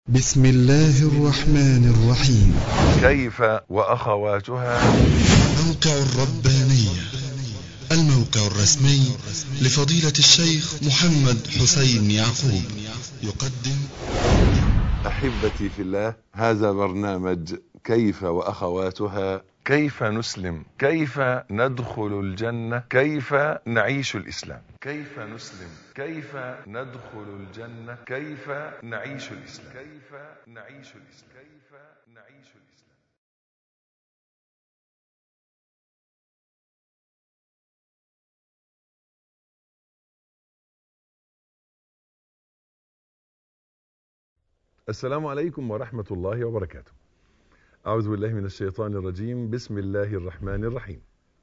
بسم الله الرحمن الرحيم. كيف وأخواتها. موقع الربانية، الموقع الرسمي لفضيلة الشيخ محمد حسين يعقوب، يقدم. أحبتي في الله، هذا برنامج كيف وأخواتها. كيف نسلم، كيف ندخل الجنة، كيف نعيش الإسلام. كيف نسلم، كيف ندخل الجنة، كيف نعيش الإسلام. كيف نعيش الإسلام. كيف نعيش الإسلام. السلام عليكم ورحمة الله وبركاته. أعوذ بالله من الشيطان الرجيم. بسم الله الرحمن الرحيم.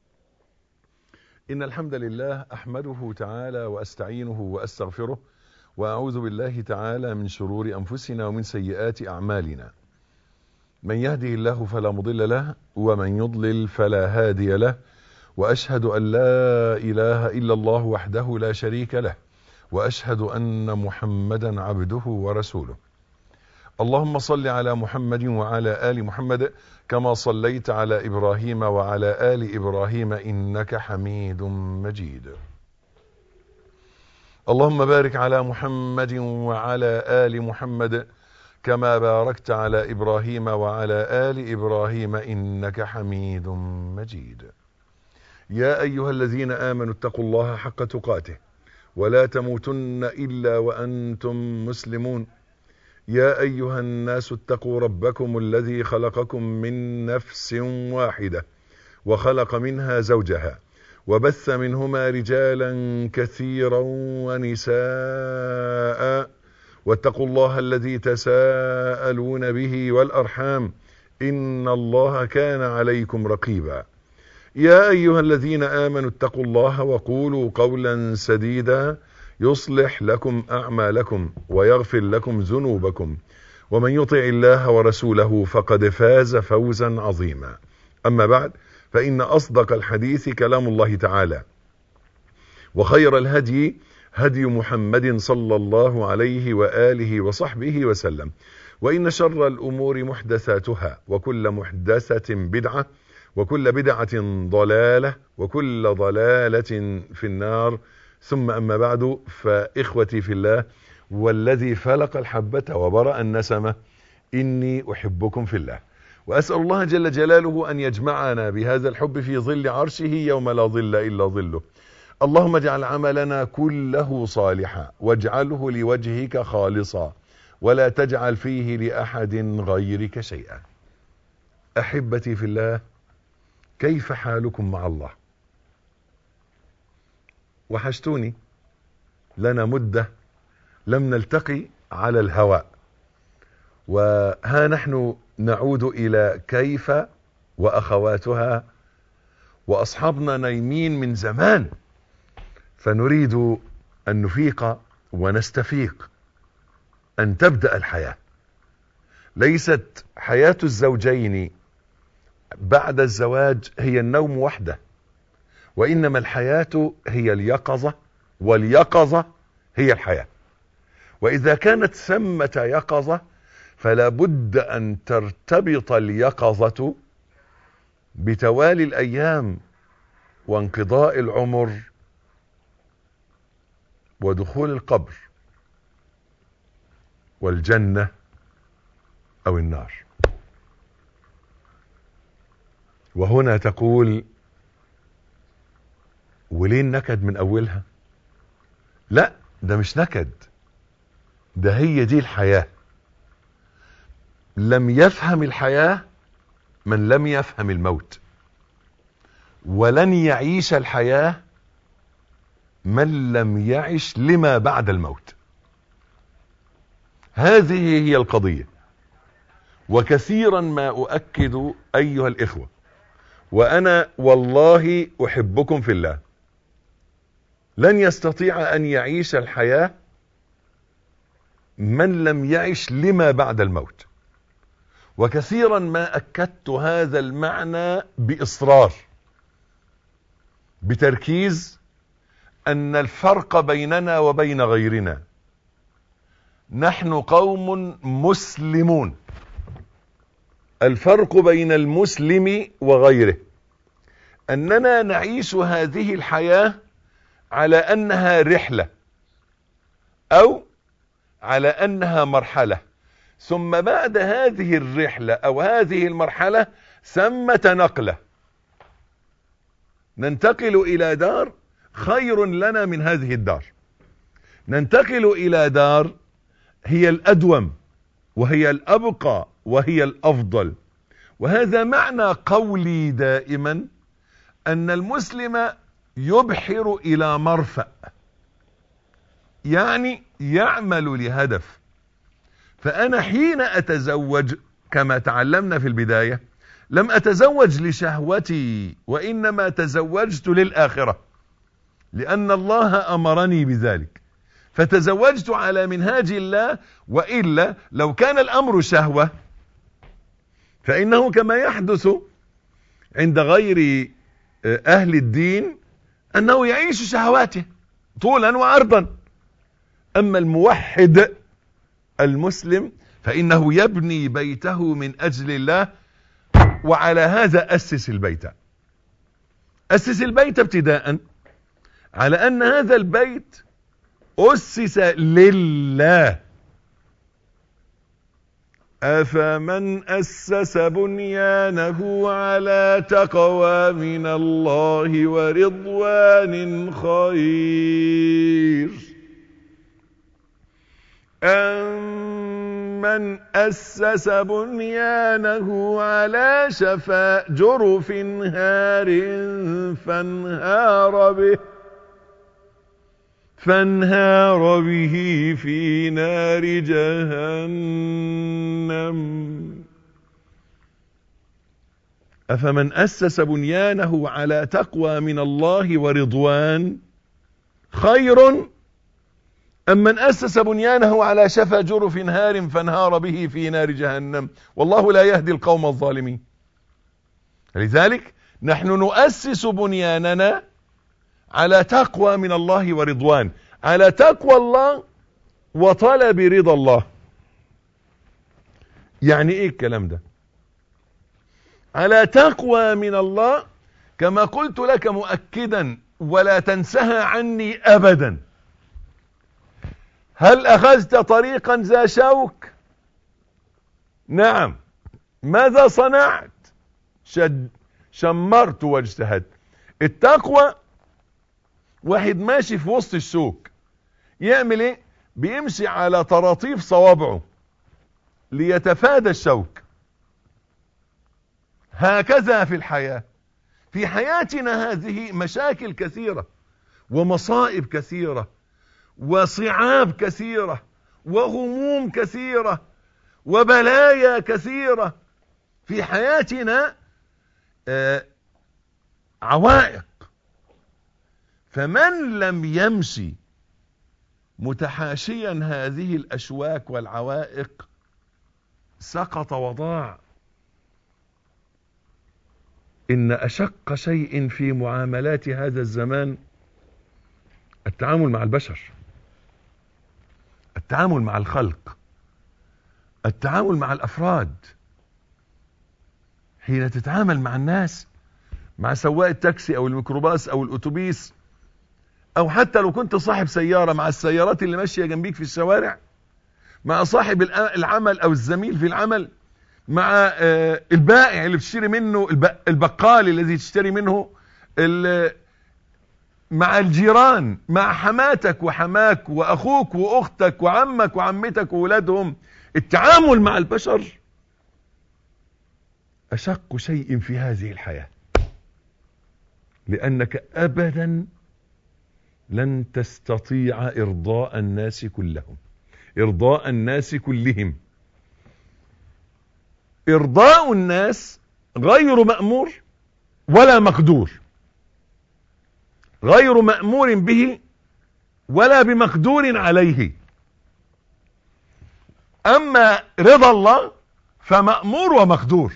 إن الحمد لله أحمده تعالى وأستعينه وأستغفره، وأعوذ بالله تعالى من شرور أنفسنا ومن سيئات أعمالنا. من يهده الله فلا مضل له، ومن يضلل فلا هادي له، وأشهد أن لا إله إلا الله وحده لا شريك له، وأشهد أن محمدا عبده ورسوله. اللهم صل على محمد وعلى آل محمد كما صليت على إبراهيم وعلى آل إبراهيم إنك حميد مجيد. اللهم بارك على محمد وعلى آل محمد كما باركت على إبراهيم وعلى آل إبراهيم إنك حميد مجيد. يا أيها الذين آمنوا اتقوا الله حق تقاته ولا تموتن إلا وأنتم مسلمون. يا أيها الناس اتقوا ربكم الذي خلقكم من نفس واحدة وخلق منها زوجها وبث منهما رجالا كثيرا ونساء، واتقوا الله الذي تساءلون به والأرحام إن الله كان عليكم رقيبا. يا أيها الذين آمنوا اتقوا الله وقولوا قولا سديدا يصلح لكم أعمالكم ويغفر لكم ذنوبكم، ومن يطع الله ورسوله فقد فاز فوزا عظيما. أما بعد، فإن أصدق الحديث كلام الله تعالى، وخير الهدي هدي محمد صلى الله عليه وآله وصحبه وسلم، وإن شر الأمور محدثاتها، وكل محدثة بدعة، وكل بدعة ضلالة، وكل ضلالة في النار. ثم أما بعد، فإخوتي في الله، والذي فلق الحبة وبرأ النسمة، إني أحبكم في الله، وأسأل الله جل جلاله أن يجمعنا بهذا الحب في ظل عرشه يوم لا ظل إلا ظله. اللهم اجعل عملنا كله صالحا، واجعله لوجهك خالصا، ولا تجعل فيه لأحد غيرك شيئا. أحبتي في الله، كيف حالكم مع الله؟ وحشتوني، لنا مدة لم نلتقي على الهواء، وها نحن نعود إلى كيف وأخواتها، وأصحابنا نايمين من زمان، فنريد أن نفيق ونستفيق، أن تبدأ الحياة. ليست حياة الزوجين بعد الزواج هي النوم وحده، وإنما الحياة هي اليقظة، واليقظة هي الحياة. وإذا كانت ثمة يقظة فلا بد أن ترتبط اليقظة بتوالي الأيام وانقضاء العمر ودخول القبر والجنة أو النار. وهنا تقول: وليه النكد من أولها؟ لا، ده مش نكد، ده هي دي الحياة. لم يفهم الحياة من لم يفهم الموت، ولن يعيش الحياة من لم يعش لما بعد الموت. هذه هي القضية. وكثيرا ما أؤكد أيها الإخوة، وأنا والله أحبكم في الله، لن يستطيع أن يعيش الحياة من لم يعش لما بعد الموت. وكثيرا ما أكدت هذا المعنى بإصرار، بتركيز، أن الفرق بيننا وبين غيرنا نحن قوم مسلمون. الفرق بين المسلم وغيره أننا نعيش هذه الحياة على أنها رحلة أو على أنها مرحلة، ثم بعد هذه الرحلة أو هذه المرحلة ثمة نقلة، ننتقل إلى دار خير لنا من هذه الدار، ننتقل إلى دار هي الأدوم وهي الأبقى وهي الأفضل. وهذا معنى قولي دائما أن المسلم يبحر إلى مرفأ، يعني يعمل لهدف. فأنا حين أتزوج كما تعلمنا في البداية لم أتزوج لشهوتي، وإنما تزوجت للآخرة، لأن الله أمرني بذلك، فتزوجت على منهاج الله. وإلا لو كان الأمر شهوة فإنه كما يحدث عند غير أهل الدين أنه يعيش شهواته طولا وعرضا. أما الموحد المسلم فإنه يبني بيته من أجل الله، وعلى هذا أسس البيت. أسس البيت ابتداء على أن هذا البيت أسس لله. أفمن أسس بنيانه على تقوى من الله ورضوان خير أمن أسس بنيانه على شفا جرف هار فانهار به في نار جهنم. أفمن أسس بنيانه على تقوى من الله ورضوان خير أم من أسس بنيانه على شفا جرف هار فانهار به في نار جهنم، والله لا يهدي القوم الظالمين. لذلك نحن نؤسس بنياننا على تقوى من الله ورضوان، على تقوى الله وطلب رضا الله. يعني ايه الكلام ده؟ على تقوى من الله كما قلت لك مؤكدا ولا تنسها عني ابدا. هل اخذت طريقا ذا شوك؟ نعم. ماذا صنعت؟ شمرت واجتهدت. التقوى واحد ماشي في وسط الشوك يعمل ايه؟ بيمشي على طراطيف صوابعه ليتفادى الشوك. هكذا في الحياة، في حياتنا هذه مشاكل كثيرة ومصائب كثيرة وصعاب كثيرة وغموم كثيرة وبلايا كثيرة في حياتنا، عوائق. فمن لم يمشي متحاشيا هذه الأشواك والعوائق سقط وضاع. إن أشق شيء في معاملات هذا الزمان التعامل مع البشر، التعامل مع الخلق، التعامل مع الأفراد. حين تتعامل مع الناس، مع سواق التاكسي أو الميكروباص أو الأتوبيس، أو حتى لو كنت صاحب سيارة، مع السيارات اللي ماشية جنبيك في الشوارع، مع صاحب العمل أو الزميل في العمل، مع البائع اللي بتشتري منه، البقال الذي تشتري منه، مع الجيران، مع حماتك وحماك وأخوك وأختك وعمك وعمتك وولادهم. التعامل مع البشر أشق شيء في هذه الحياة، لأنك أبدا لن تستطيع إرضاء الناس كلهم، إرضاء الناس كلهم. إرضاء الناس غير مأمور ولا مقدور، غير مأمور به ولا بمقدور عليه. أما رضا الله فمأمور ومقدور.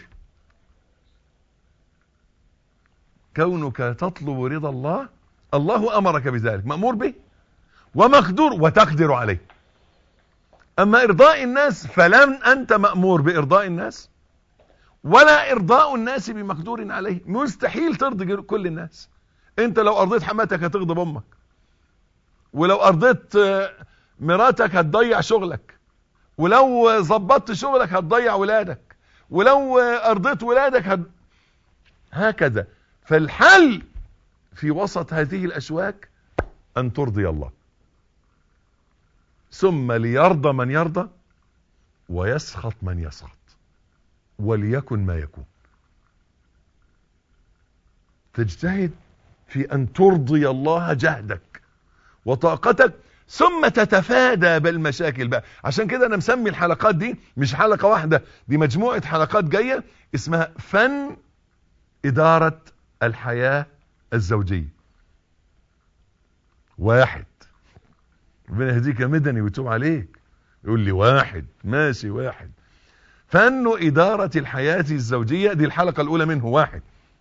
كونك تطلب رضا الله، الله أمرك بذلك، مأمور به ومقدور وتقدر عليه. اما ارضاء الناس فلن انت مأمور بارضاء الناس، ولا ارضاء الناس بمقدور عليه. مستحيل ترضي كل الناس. انت لو ارضيت حماتك هتغضب امك، ولو ارضيت مراتك هتضيع شغلك، ولو ظبطت شغلك هتضيع ولادك، ولو ارضيت ولادك هكذا. فالحل في وسط هذه الاشواك ان ترضي الله، ثم ليرضى من يرضى ويسخط من يسخط، وليكن ما يكون. تجتهد في ان ترضي الله جهدك وطاقتك، ثم تتفادى بالمشاكل بقى. عشان كده انا مسمي الحلقات دي مش حلقة واحدة، دي مجموعة حلقات جاية اسمها فن إدارة الحياة الزوجية. واحد، ربنا يهديك يا مدني ويتوب عليك، يقول لي واحد ماشي، واحد. فن إدارة الحياة الزوجية، دي الحلقة الأولى منه، واحد.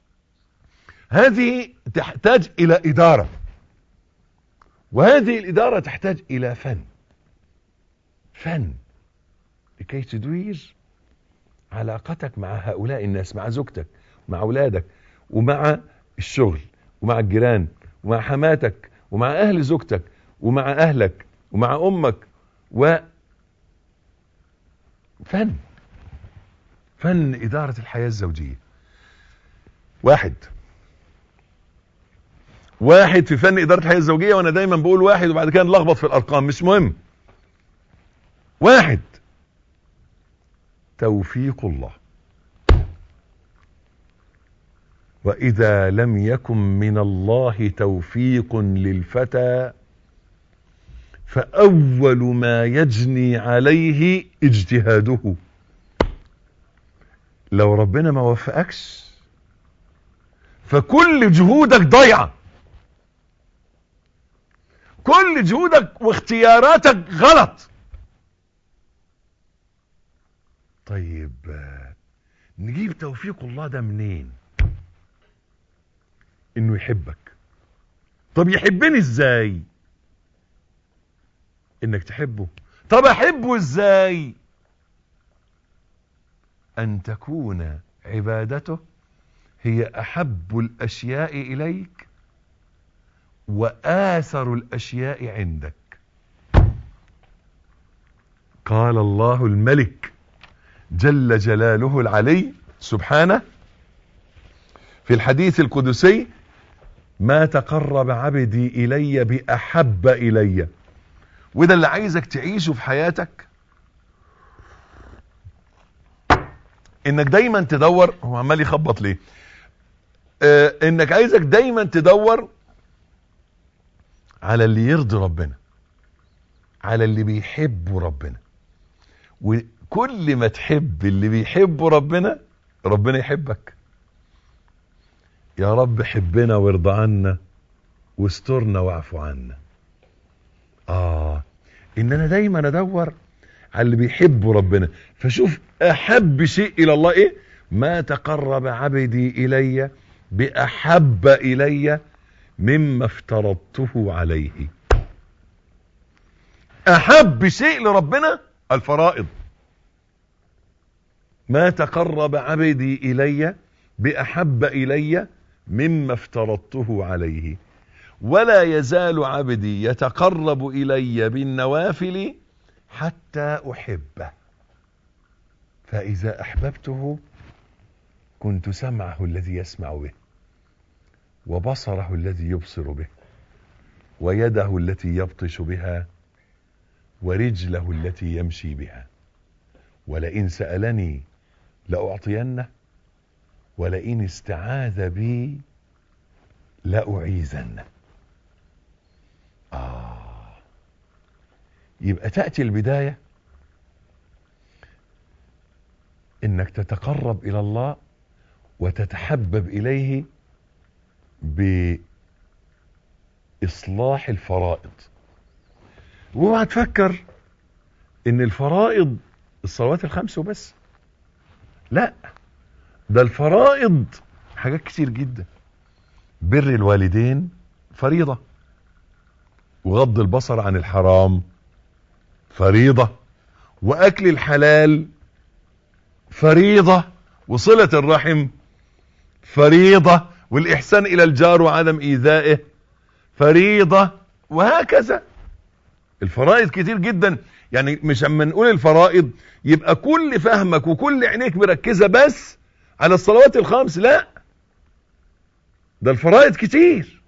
هذه تحتاج إلى إدارة، وهذه الإدارة تحتاج إلى فن لكي تدير علاقتك مع هؤلاء الناس، مع زوجتك، مع أولادك، ومع الشغل، ومع الجيران، ومع حماتك، ومع أهل زوجتك، ومع أهلك، ومع أمك. فن إدارة الحياة الزوجية. واحد في فن إدارة الحياة الزوجية، وأنا دايما بقول واحد وبعد كده نلخبط في الأرقام، مش مهم. واحد، توفيق الله. وإذا لم يكن من الله توفيق للفتى فأول ما يجني عليه اجتهاده. لو ربنا ما وفقكش فكل جهودك ضيعة، كل جهودك واختياراتك غلط. طيب نجيب توفيق الله ده منين؟ انه يحبك. طب يحبني ازاي؟ انك تحبه. طب احبه ازاي؟ ان تكون عبادته هي احب الاشياء اليك واثر الاشياء عندك. قال الله الملك جل جلاله العلي سبحانه في الحديث القدسي: ما تقرب عبدي الي باحب الي. وده اللي عايزك تعيشه في حياتك، انك دايما تدور. هو عمال يخبط ليه؟ انك عايزك دايما تدور على اللي يرضي ربنا، على اللي بيحبوا ربنا. وكل ما تحب اللي بيحبوا ربنا، ربنا يحبك. يا رب حبنا وارضى عنا واسترنا واعف عنا. ان انا دايما ادور على اللي بيحبوا ربنا. فشوف احب شيء الى الله ايه؟ ما تقرب عبدي الي باحب الي مما افترضته عليه. احب شيء لربنا الفرائض. ما تقرب عبدي الي باحب الي مما افترضته عليه، ولا يزال عبدي يتقرب الي بالنوافل حتى احبه، فاذا احببته كنت سمعه الذي يسمع به، وبصره الذي يبصر به، ويده التي يبطش بها، ورجله التي يمشي بها. ولئن سألني لأعطينه، ولئن استعاذ بي لأعيذنه. يبقى تأتي البداية انك تتقرب الى الله وتتحبب اليه بإصلاح الفرائض. واوعى تفكر ان الفرائض الصلوات الخمس وبس، لا، ده الفرائض حاجات كتير جدا. بر الوالدين فريضة، وغض البصر عن الحرام فريضة، واكل الحلال فريضة، وصلة الرحم فريضة، والاحسان الى الجار وعدم ايذائه فريضة، وهكذا. الفرائض كتير جدا. يعني مش اما نقول الفرائض يبقى كل فهمك وكل عينيك مركزة بس على الصلوات الخمس، لا، ده الفرائض كتير.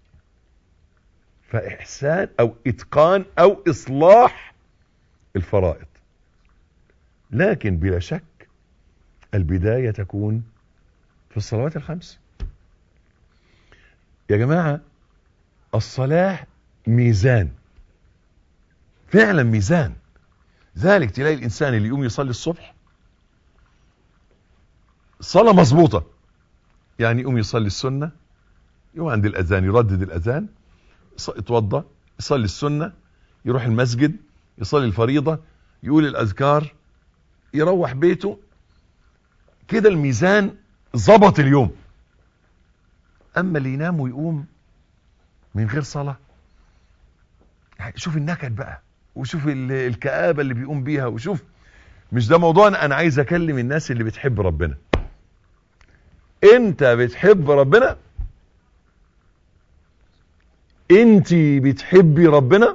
فاحسان او اتقان او اصلاح الفرائض. لكن بلا شك البداية تكون في الصلوات الخمس. يا جماعة الصلاة ميزان، فعلا ميزان. ذلك تلاقي الانسان اللي يقوم يصلي الصبح صلاة مظبوطة، يعني يقوم يصلي السنة، يقوم عند الاذان يردد الاذان، يتوضى، يصلي السنة، يروح المسجد، يصلي الفريضة، يقول الاذكار، يروح بيته. كده الميزان ظبط اليوم. اما اللي ينام ويقوم من غير صلاة، شوف النكد بقى، وشوف الكآبة اللي بيقوم بيها، وشوف. مش ده موضوعنا. انا عايز اكلم الناس اللي بتحب ربنا. انت بتحب ربنا؟ انت بتحبي ربنا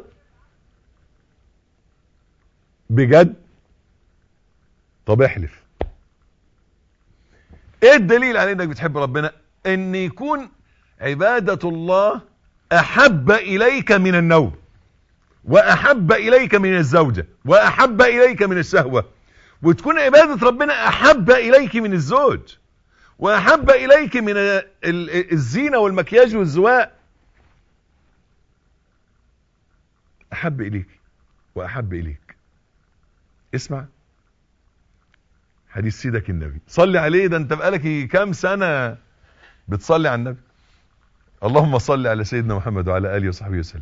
بجد؟ طب احلف. ايه الدليل على انك بتحب ربنا؟ ان يكون عبادة الله احب اليك من النوم، واحب اليك من الزوجة، واحب اليك من الشهوة، وتكون عبادة ربنا احب اليك من الزوج، واحب اليك من الزينة والمكياج والزواء. احب اليك واحب اليك. اسمع حديث سيدك النبي، صلي عليه. ده انت بقالك كام سنة بتصلي على النبي. اللهم صل على سيدنا محمد وعلى آله وصحبه وسلم.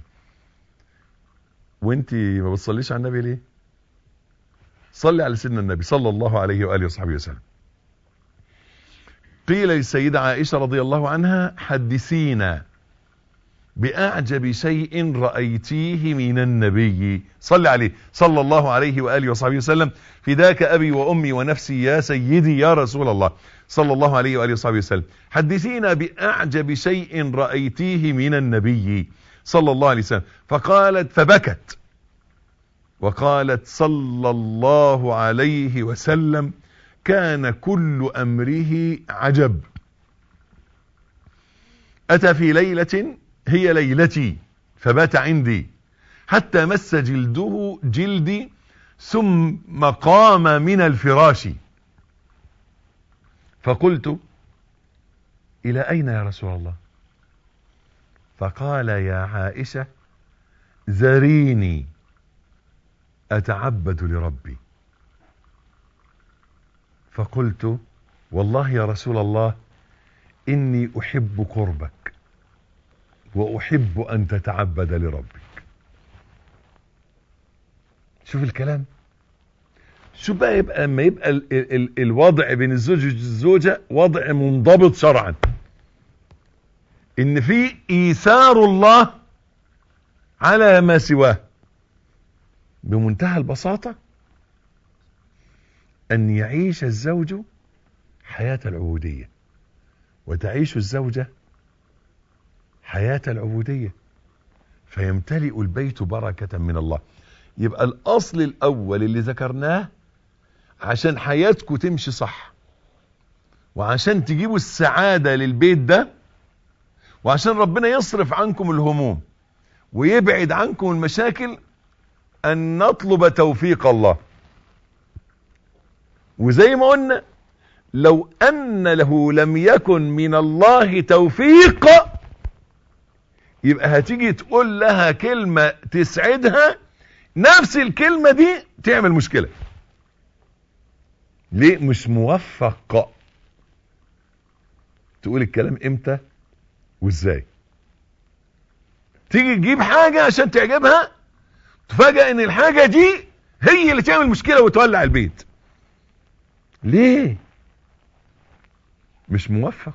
وانت ما بتصليش على النبي ليه؟ صلي على سيدنا النبي صلى الله عليه وآله وصحبه وسلم. قيل للسيدة عائشة رضي الله عنها: حدثينا بأعجب شيء رأيتيه من النبي. صلي عليه صلى الله عليه وآله وصحبه وسلم. فداك أبي وأمي ونفسي يا سيدي يا رسول الله صلى الله عليه وآله وصحبه وسلم. حدثينا بأعجب شيء رأيتيه من النبي صلى الله عليه وسلم. فقالت، فبكت وقالت صلى الله عليه وسلم: كان كل أمره عجب. أتى في ليلة هي ليلتي فبات عندي حتى مس جلده جلدي ثم قام من الفراش. فقلت: إلى أين يا رسول الله؟ فقال: يا عائشة ذريني أتعبد لربي. فقلت: والله يا رسول الله إني أحب قربك وأحب أن تتعبد لربك. شوف الكلام. شوف بقى، يبقى لما يبقى الوضع بين الزوج والزوجة وضع منضبط شرعا، إن في إيثار الله على ما سواه. بمنتهى البساطة أن يعيش الزوج حياة العبودية وتعيش الزوجة حياة العبودية، فيمتلئ البيت بركة من الله. يبقى الأصل الأول اللي ذكرناه عشان حياتكم تمشي صح، وعشان تجيبوا السعادة للبيت ده، وعشان ربنا يصرف عنكم الهموم ويبعد عنكم المشاكل، أن نطلب توفيق الله. وزي ما قلنا، لو أن له لم يكن من الله توفيق، يبقى هتيجي تقول لها كلمة تسعدها، نفس الكلمة دي تعمل مشكلة. ليه؟ مش موفق. تقول الكلام امتى وازاي. تيجي تجيب حاجة عشان تعجبها، تفاجأ ان الحاجة دي هي اللي تعمل مشكلة وتولع البيت. ليه؟ مش موفق.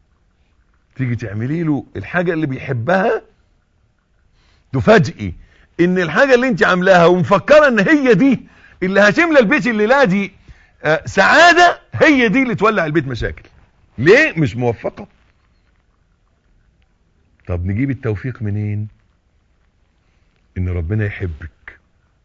تيجي تعملي له الحاجة اللي بيحبها، تفاجئي ان الحاجة اللي انت عاملاها ومفكرة ان هي دي اللي هتملى البيت الليلة دي سعادة، هي دي اللي تولع البيت مشاكل. ليه؟ مش موفقة. طب نجيب التوفيق منين؟ ان ربنا يحبك،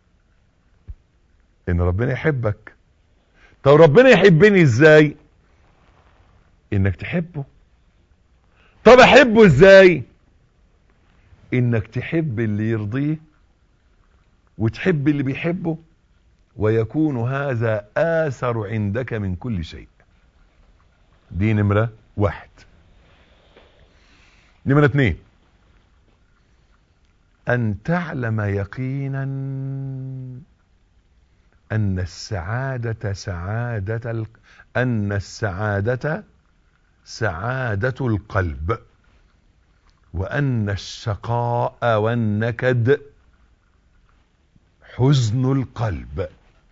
ان ربنا يحبك. طب ربنا يحبني ازاي؟ انك تحبه. طب احبه ازاي؟ انك تحب اللي يرضيه وتحب اللي بيحبه، ويكون هذا آثر عندك من كل شيء. دي نمرة 1. نمرة 2، أن تعلم يقينا أن السعادة سعادة القلب، وأن الشقاء والنكد حزن القلب.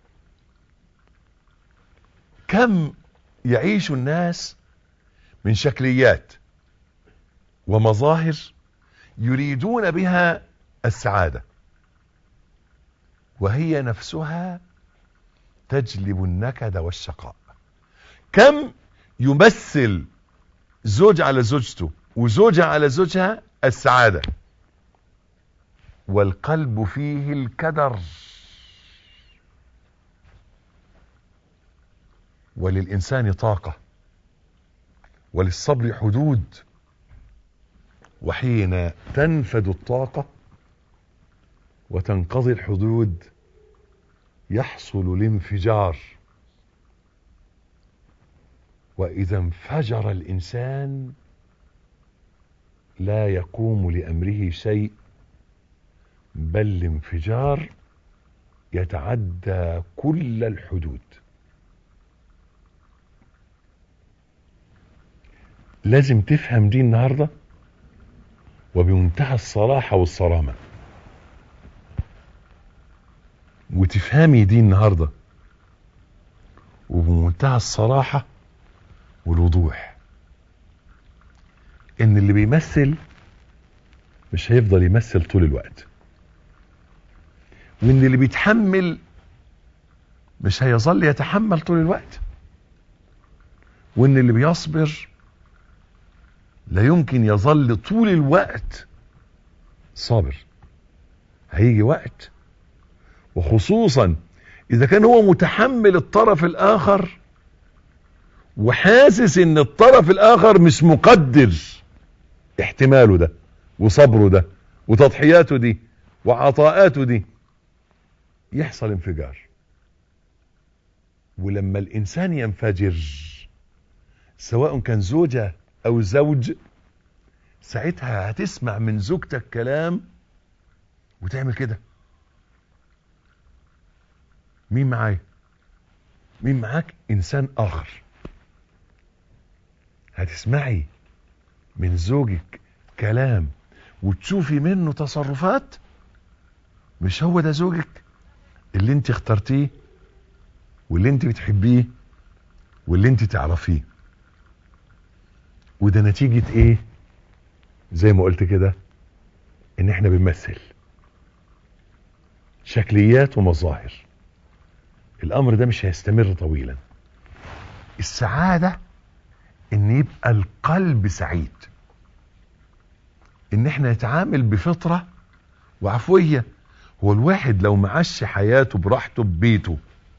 كم يعيش الناس من شكليات ومظاهر يريدون بها السعادة، وهي نفسها تجلب النكد والشقاء. كم يمثل زوج على زوجته وزوجة على زوجها السعادة، والقلب فيه الكدر. وللإنسان طاقة، وللصبر حدود، وحين تنفد الطاقة وتنقضي الحدود يحصل الانفجار. وإذا انفجر الإنسان لا يقوم لأمره شيء، بل الانفجار يتعدى كل الحدود. لازم تفهم دي النهاردة وبمنتهى الصراحة والصرامة، وتفهمي دي النهاردة وبمنتهى الصراحة والوضوح، ان اللي بيمثل مش هيفضل يمثل طول الوقت، وان اللي بيتحمل مش هيظل يتحمل طول الوقت، وان اللي بيصبر لا يمكن يظل طول الوقت صابر. هيجي وقت، وخصوصا اذا كان هو متحمل الطرف الاخر وحاسس ان الطرف الاخر مش مقدر احتماله ده وصبره ده وتضحياته دي وعطاءاته دي، يحصل انفجار. ولما الانسان ينفجر، سواء كان زوجة او زوج، ساعتها هتسمع من زوجتك كلام وتعمل كده. مين معايا؟ مين معاك؟ انسان اخر. هتسمعي من زوجك كلام وتشوفي منه تصرفات مش هو ده زوجك اللي انت اخترتيه واللي انت بتحبيه واللي انت تعرفيه. وده نتيجة ايه؟ زي ما قلت كده، ان احنا بنمثل شكليات ومظاهر. الامر ده مش هيستمر طويلا. السعادة ان يبقى القلب سعيد، ان احنا نتعامل بفطرة وعفوية. هو الواحد لو معاش حياته براحته ببيته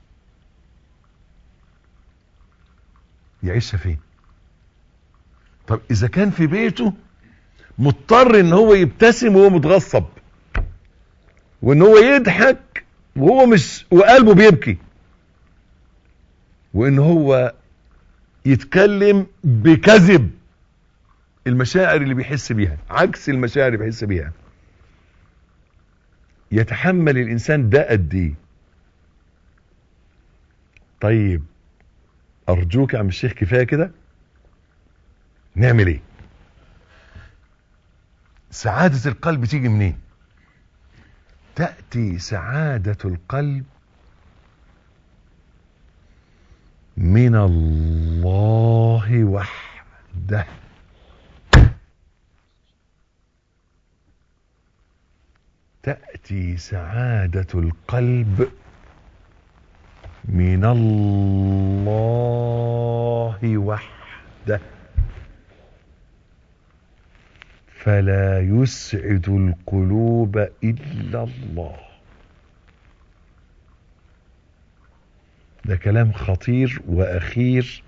يعيشها فين؟ طب اذا كان في بيته مضطر ان هو يبتسم وهو متغصب، وان هو يضحك وهو مش وقلبه بيبكي، وان هو يتكلم بكذب المشاعر اللي بيحس بيها عكس المشاعر اللي بيحس بيها، يتحمل الانسان ده قد ايه؟ طيب ارجوك يا عم الشيخ كفايه كده. نعمل ايه؟ سعادة القلب تيجي منين؟ تأتي سعادة القلب من الله وحده. تأتي سعادة القلب من الله وحده، فلا يسعد القلوب إلا الله. ده كلام خطير وأخير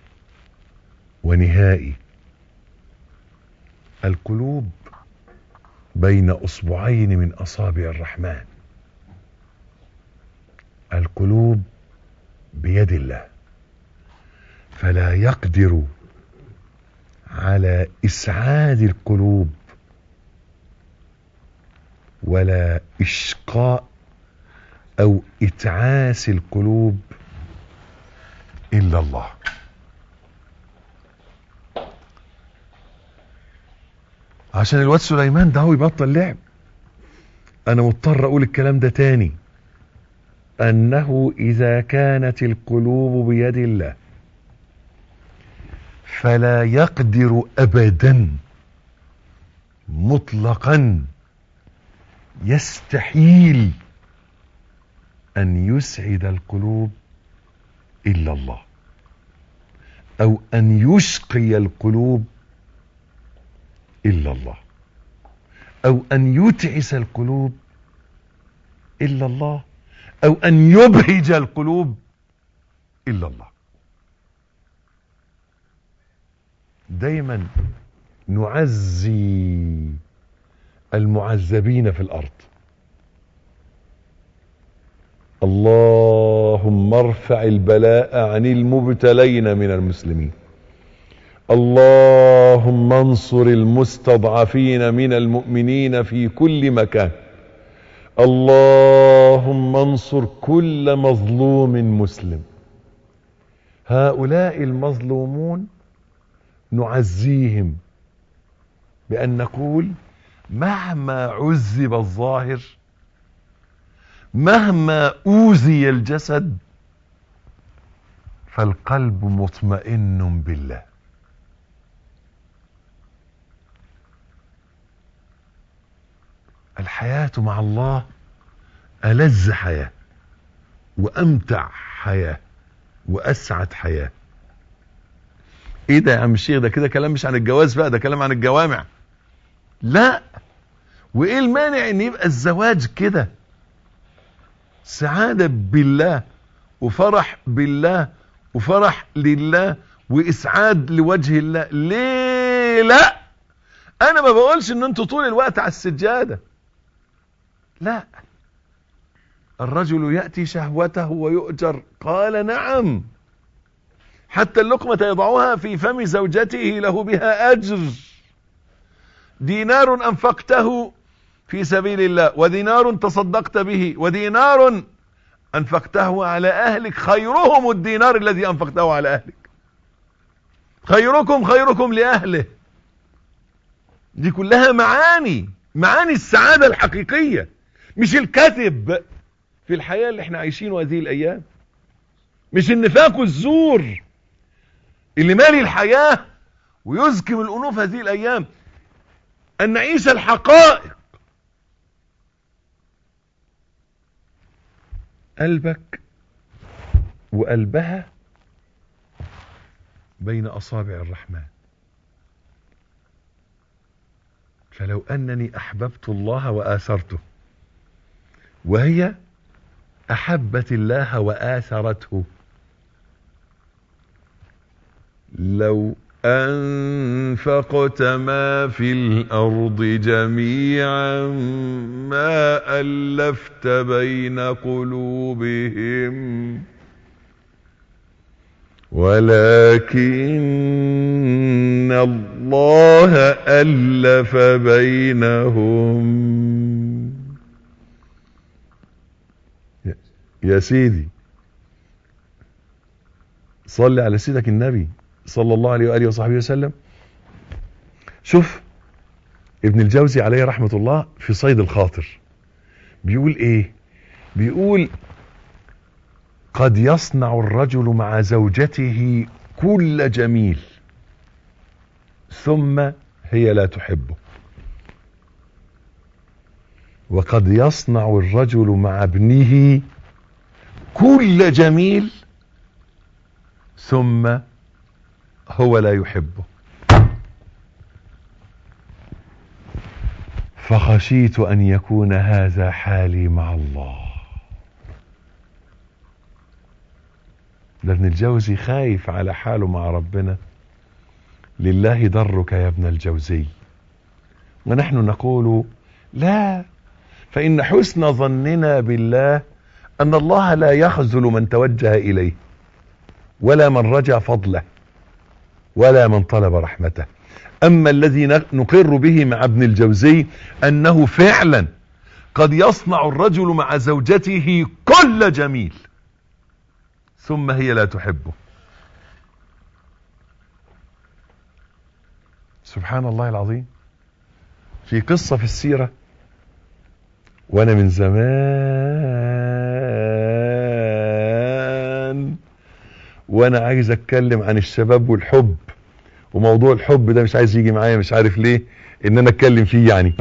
ونهائي. القلوب بين أصبعين من أصابع الرحمن. القلوب بيد الله، فلا يقدر على إسعاد القلوب ولا إشقاء أو إتعاس القلوب إلا الله. عشان الواد سليمان ده هو يبطل لعب، أنا مضطر أقول الكلام ده تاني، أنه إذا كانت القلوب بيد الله فلا يقدر أبدا مطلقا، يستحيل أن يسعد القلوب إلا الله، أو أن يشقي القلوب إلا الله، أو أن يتعس القلوب إلا الله، أو أن يبهج القلوب إلا الله. دايما نعزي المعذبين في الأرض. اللهم ارفع البلاء عن المبتلين من المسلمين. اللهم انصر المستضعفين من المؤمنين في كل مكان. اللهم انصر كل مظلوم مسلم. هؤلاء المظلومون نعزيهم بأن نقول مهما عذب الظاهر، مهما أوذي الجسد، فالقلب مطمئن بالله. الحياة مع الله ألذ حياة وأمتع حياة وأسعد حياة. ايه ده يا عم الشيخ؟ ده كده كلام مش عن الجواز بقى، ده كلام عن الجوامع. لا، وايه المانع ان يبقى الزواج كده سعادة بالله وفرح بالله وفرح لله واسعاد لوجه الله؟ ليه لا؟ انا ما بقولش ان انتوا طول الوقت على السجادة، لا. الرجل يأتي شهوته ويؤجر، قال نعم، حتى اللقمة يضعها في فم زوجته له بها أجر. دينار أنفقته في سبيل الله، ودينار تصدقت به، ودينار أنفقته على أهلك، خيرهم الدينار الذي أنفقته على أهلك. خيركم خيركم لأهله. دي كلها معاني السعادة الحقيقية، مش الكذب في الحياة اللي احنا عايشينه هذه الأيام، مش النفاق والزور اللي مالي الحياة ويزكم الأنوف هذه الأيام. أن نعيش الحقائق. قلبك وقلبها بين أصابع الرحمن. فلو أنني أحببت الله وآثرته، وهي أحبت الله وآثرته، لو أنفقت ما في الأرض جميعا ما ألفت بين قلوبهم ولكن الله ألف بينهم. يا سيدي صلي على سيدك النبي صلى الله عليه وآله وصحبه وسلم. شوف ابن الجوزي عليه رحمة الله في صيد الخاطر بيقول ايه؟ بيقول قد يصنع الرجل مع زوجته كل جميل ثم هي لا تحبه. وقد يصنع الرجل مع ابنه كل جميل ثم هو لا يحبه. فخشيت أن يكون هذا حالي مع الله. ده ابن الجوزي خايف على حاله مع ربنا. لله درك يا ابن الجوزي. ونحن نقول لا، فإن حسن ظننا بالله أن الله لا يخذل من توجه إليه، ولا من رجا فضله، ولا من طلب رحمته. أما الذي نقر به مع ابن الجوزي أنه فعلا قد يصنع الرجل مع زوجته كل جميل ثم هي لا تحبه. سبحان الله العظيم. في قصة في السيرة، وانا من زمان وانا عايز اتكلم عن الشباب والحب، وموضوع الحب ده مش عايز يجي معايا، مش عارف ليه ان انا اتكلم فيه يعني.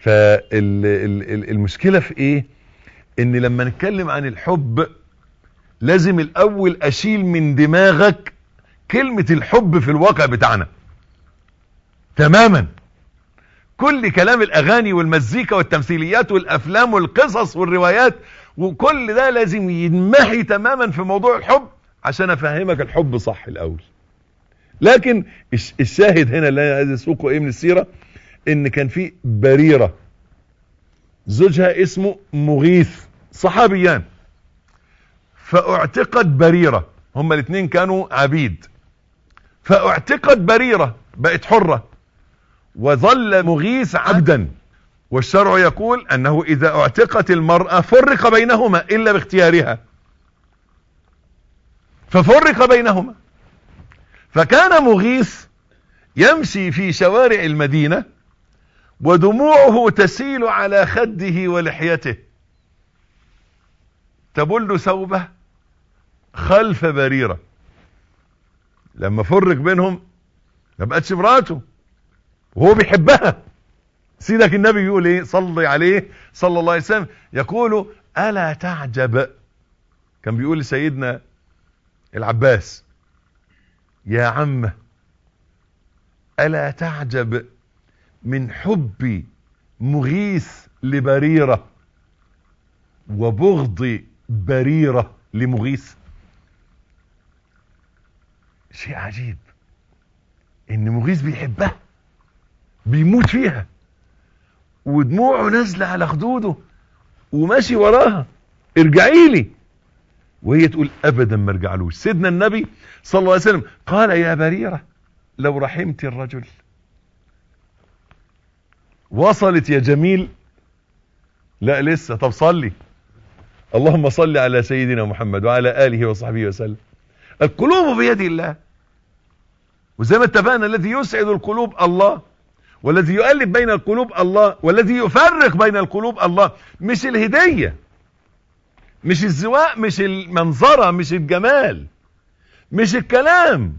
فالمشكلة في ايه؟ ان لما نتكلم عن الحب لازم الاول اشيل من دماغك كلمة الحب في الواقع بتاعنا تماما. كل كلام الاغاني والمزيكا والتمثيليات والافلام والقصص والروايات وكل ده لازم ينمحي تماما في موضوع الحب عشان افهمك الحب صح الاول. لكن الشاهد هنا اللي انا عايز اسوقه ايه من السيرة، ان كان في بريرة زوجها اسمه مغيث، صحابيان. فاعتقت بريرة، هما الاثنين كانوا عبيد، فاعتقت بريرة بقت حرة، وظل مغيث عبدا. والشرع يقول انه اذا اعتقت المرأة فرق بينهما الا باختيارها، ففرق بينهما. فكان مغيث يمشي في شوارع المدينة ودموعه تسيل على خده ولحيته تبل ثوبه خلف بريرة. لما فرق بينهم ما بقتش مراته وهو بيحبها. سيدك النبي يقول ايه صلي عليه صلى الله عليه وسلم، يقول ألا تعجب، كان بيقول لسيدنا العباس يا عم ألا تعجب من حب مغيث لبريرة وبغض بريرة لمغيث. شيء عجيب ان مغيث بيحبها بيموت فيها ودموعه نازله على خدوده وماشي وراها ارجعي لي، وهي تقول ابدا ما ارجعلوش. سيدنا النبي صلى الله عليه وسلم قال يا بريرة لو رحمت الرجل. وصلت يا جميل؟ لا لسه. طب صلي. اللهم صل على سيدنا محمد وعلى آله وصحبه وسلم. القلوب بيد الله، وزي ما اتفقنا الذي يسعد القلوب الله، والذي يؤلف بين القلوب الله، والذي يفرق بين القلوب الله. مش الهدية، مش الزواق، مش المنظرة، مش الجمال، مش الكلام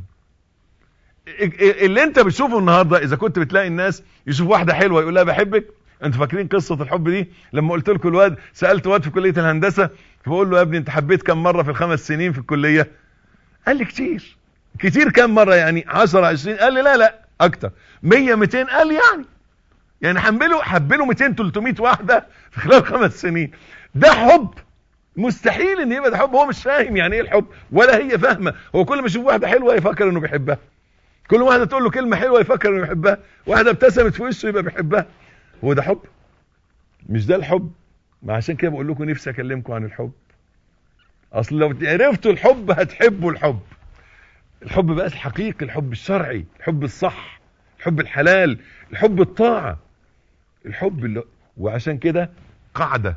اللي انت بتشوفه النهاردة. اذا كنت بتلاقي الناس يشوف واحدة حلوة يقول لها بحبك. انتوا فاكرين قصة الحب دي لما قلت لكم الواد، سألت واد في كلية الهندسة فبقول له يا ابني انت حبيت كم مرة في ال5 سنين في الكلية؟ قال لي كتير. كتير كم مرة يعني 10 20؟ قال لي لا اكتر 100 200. قال لي يعني حبله 200 300 واحدة في خلال 5 سنين. ده حب؟ مستحيل ان يبقى ده حب. هو مش فاهم يعني ايه الحب ولا هي فاهمة. هو كل ما يشوف واحدة حلوة يفكر انه بيحبها، كل واحدة تقول له كلمة حلوة يفكر انه بيحبها، واحدة ابتسمت في وشه يبقى بيحبها. هو ده حب؟ مش ده الحب. ما عشان كده بقول لكم نفسي اكلمكم عن الحب. اصل لو عرفتوا الحب هتحبوا الحب. الحب بقى الحقيقي، الحب الشرعي، الحب الصح، الحب الحلال، الحب الطاعة، الحب وعشان كده قاعدة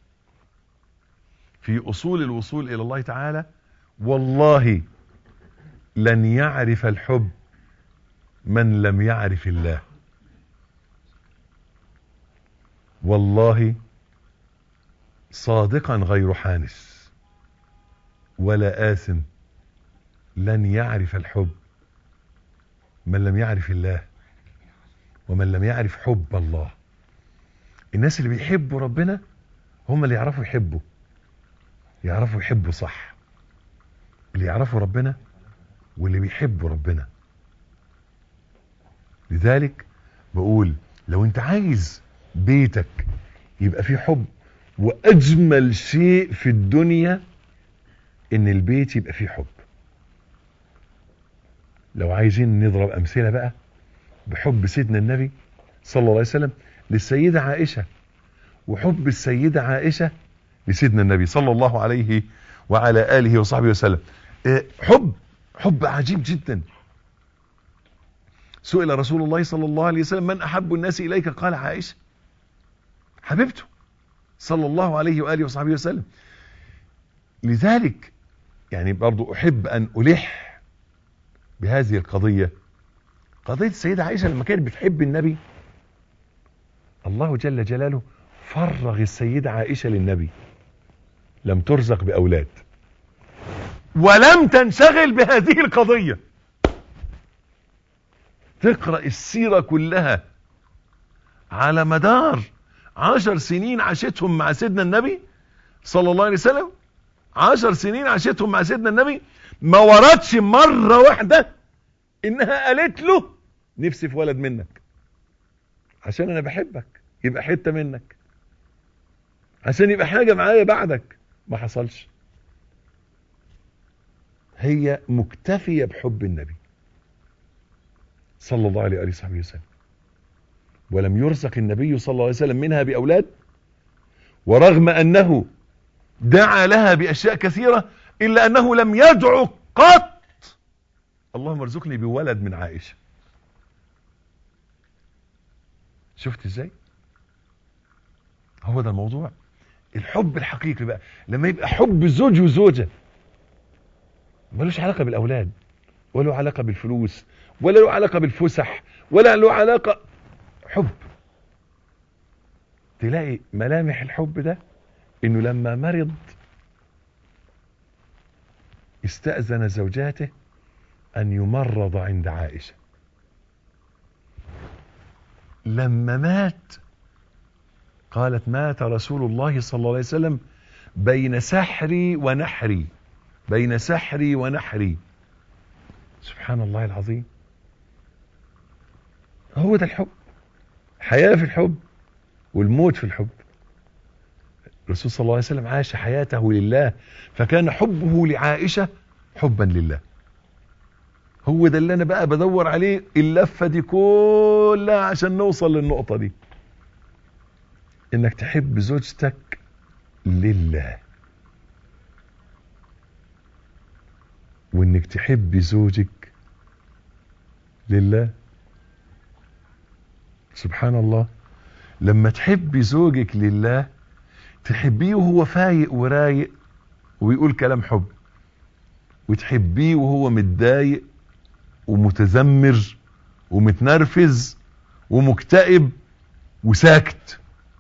في اصول الوصول الى الله تعالى: والله لن يعرف الحب من لم يعرف الله. والله صادقا غير حانس ولا آثم لن يعرف الحب من لم يعرف الله ومن لم يعرف حب الله. الناس اللي بيحبوا ربنا هم اللي يعرفوا يحبوا صح، اللي يعرفوا ربنا واللي بيحبوا ربنا. لذلك بقول لو انت عايز بيتك يبقى فيه حب، واجمل شيء في الدنيا ان البيت يبقى فيه حب. لو عايزين نضرب امثلة بقى بحب سيدنا النبي صلى الله عليه وسلم للسيدة عائشة، وحب السيدة عائشة لسيدنا النبي صلى الله عليه وعلى آله وصحبه وسلم. حب عجيب جدا. سئل رسول الله صلى الله عليه وسلم من أحب الناس إليك؟ قال عائشة حبيبته صلى الله عليه وآله وصحبه وسلم. لذلك يعني برضو أحب أن ألح بهذه القضية، قضية السيدة عائشة لما كانت بتحب النبي، الله جل جلاله فرغ السيدة عائشة للنبي، لم ترزق بأولاد ولم تنشغل بهذه القضية. تقرأ السيرة كلها على مدار 10 سنين عاشتهم مع سيدنا النبي صلى الله عليه وسلم، 10 سنين عاشتهم مع سيدنا النبي، ما وردش مرة واحدة انها قالت له نفسي في ولد منك، عشان انا بحبك يبقى حتة منك، عشان يبقى حاجة معايا بعدك. ما حصلش. هي مكتفية بحب النبي صلى الله عليه وآله وصحبه وسلم، ولم يرزق النبي صلى الله عليه وسلم منها بأولاد، ورغم أنه دعا لها بأشياء كثيرة إلا أنه لم يدعو قط اللهم ارزقني بولد من عائشة. شفت ازاي؟ هو ده الموضوع. الحب الحقيقي بقى لما يبقى حب زوج وزوجة، ملوش علاقة بالأولاد، ولا له علاقة بالفلوس، ولا له علاقة بالفسح، ولا له علاقة. حب. تلاقي ملامح الحب ده انه لما مرض استأذن زوجاته ان يمرض عند عائشة. لما مات قالت مات رسول الله صلى الله عليه وسلم بين سحري ونحري، بين سحري ونحري. سبحان الله العظيم. هو ده الحب. حياة في الحب والموت في الحب. الرسول صلى الله عليه وسلم عاش حياته لله، فكان حبه لعائشة حبا لله. هو ده اللي انا بقى بدور عليه اللفة دي كلها عشان نوصل للنقطة دي، انك تحب زوجتك لله، وانك تحب زوجك لله. سبحان الله. لما تحبي زوجك لله تحبيه وهو فايق ورايق ويقول كلام حب، وتحبيه وهو متضايق ومتذمر ومتنرفز ومكتئب وساكت.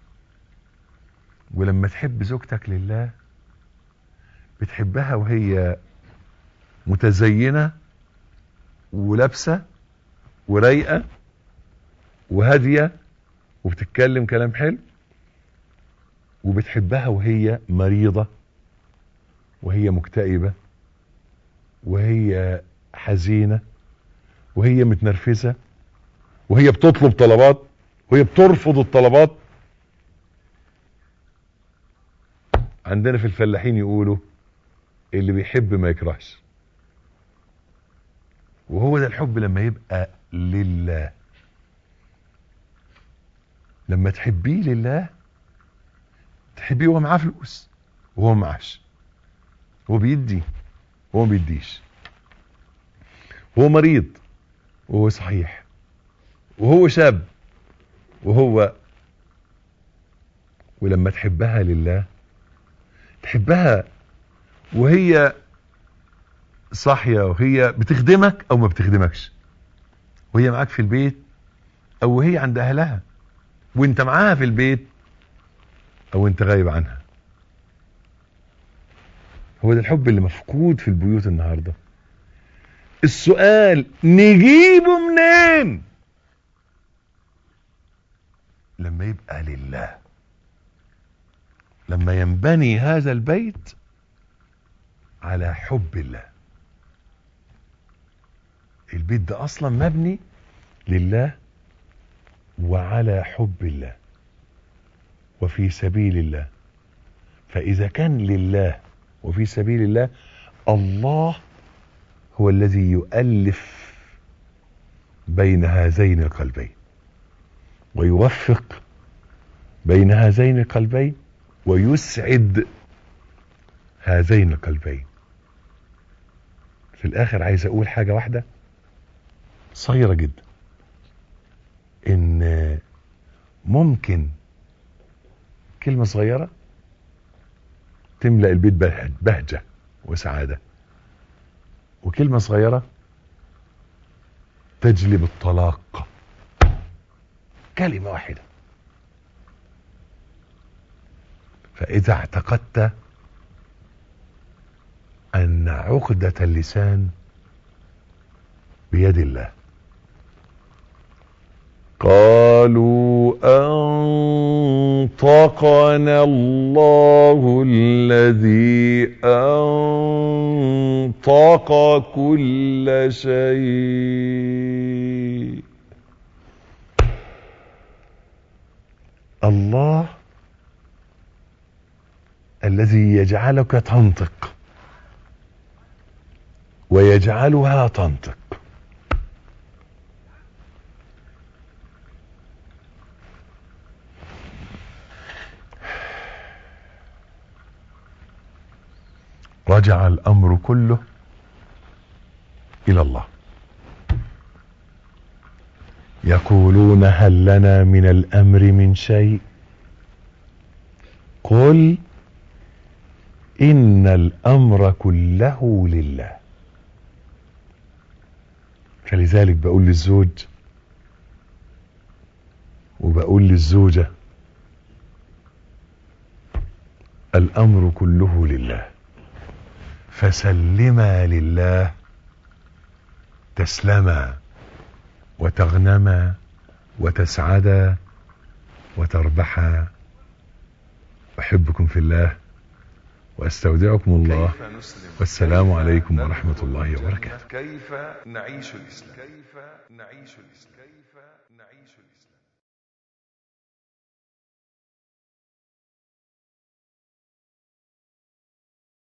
ولما تحب زوجتك لله بتحبها وهي متزينة ولابسة ورايقة وهادية وبتتكلم كلام حلو، وبتحبها وهي مريضة وهي مكتئبة وهي حزينة وهي متنرفزة وهي بتطلب طلبات وهي بترفض الطلبات. عندنا في الفلاحين يقولوا اللي بيحب ما يكرهش. وهو ده الحب لما يبقى لله. لما تحبيه لله تحبيه وهو معاه فلوس وهو معاش، هو بيدي وهو ما بيديش، هو مريض وهو صحيح، وهو شاب وهو. ولما تحبها لله تحبها وهي صاحية وهي بتخدمك او ما بتخدمكش، وهي معاك في البيت او وهي عند اهلها، وانت معاها في البيت او انت غايب عنها. هو ده الحب اللي مفقود في البيوت النهاردة. السؤال نجيبه منين؟ لما يبقى لله. لما ينبني هذا البيت على حب الله. البيت ده اصلا مبني لله وعلى حب الله وفي سبيل الله. فاذا كان لله وفي سبيل الله، الله هو الذي يؤلف بين هذين القلبين ويوفق بين هذين القلبين ويسعد هذين القلبين. في الاخر عايز اقول حاجة واحدة صغيرة جدا، ان ممكن كلمة صغيرة تملأ البيت بهجة وسعادة، وكلمة صغيرة تجلب الطلاق. كلمة واحدة. فإذا اعتقدت أن عقدة اللسان بيد الله، قالوا أنطقنا الله الذي أنطق كل شيء. الله الذي يجعلك تنطق ويجعلها تنطق. رجع الأمر كله إلى الله. يقولون هل لنا من الأمر من شيء؟ قل إن الأمر كله لله. فلذلك بقول للزوج وبقول للزوجة الأمر كله لله، فسلما لله تسلما وتغنما وتسعدا وتربحا. أحبكم في الله وأستودعكم الله، والسلام عليكم ورحمة الله وبركاته. كيف نعيش الإسلام؟